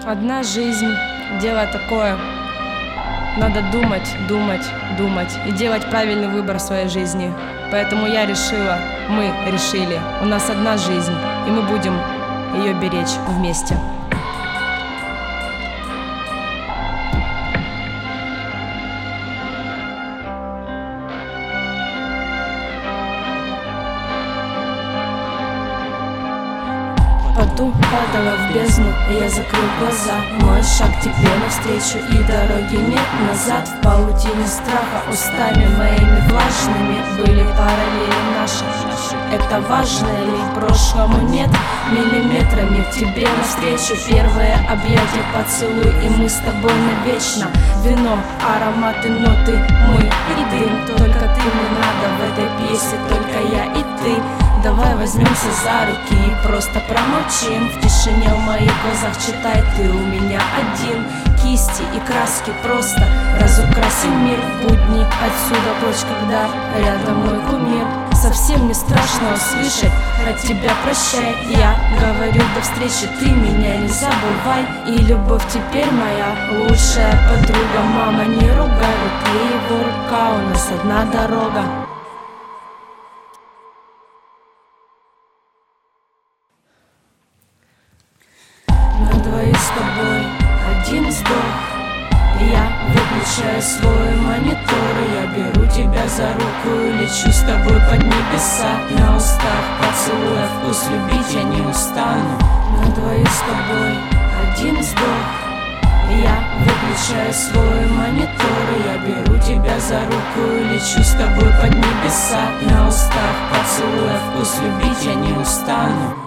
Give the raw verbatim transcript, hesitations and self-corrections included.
Одна жизнь, дело такое. Надо думать, думать, думать и делать правильный выбор в своей жизни. Поэтому я решила, мы решили, у нас одна жизнь, и мы будем ее беречь вместе. Поту падала в бездну, и я закрыл глаза. Мой шаг тебе навстречу, и дороги нет назад. В паутине страха устами моими влажными были параллели наши. Это важно ли? Прошлому нет. Миллиметрами к тебе навстречу. Первое объятие, поцелуй, и мы с тобой навечно. Вино, ароматы, ноты, мы и дым. Только ты мне надо в этой пьесе, только я и ты. Давай возьмемся за руки и просто промолчим. В тишине в моих глазах читай, ты у меня один. Кисти и краски просто разукрасим мир в будни. Отсюда прочь, когда рядом мой кумир. Совсем не страшно услышать от тебя прощай. Я говорю до встречи, ты меня не забывай. И любовь теперь моя лучшая подруга. Мама, не ругай, в руке его рука, у нас одна дорога. На двоих с тобой один вздох, я выключаю свой монитор. Я беру тебя за руку и лечу с тобой под небеса. На устах поцелуя, вкус любить я не устану. На двоих с тобой один вздох, я выключаю свой монитор. Я беру тебя за руку и лечу с тобой под небеса. На устах поцелуя, вкус любить я не устану.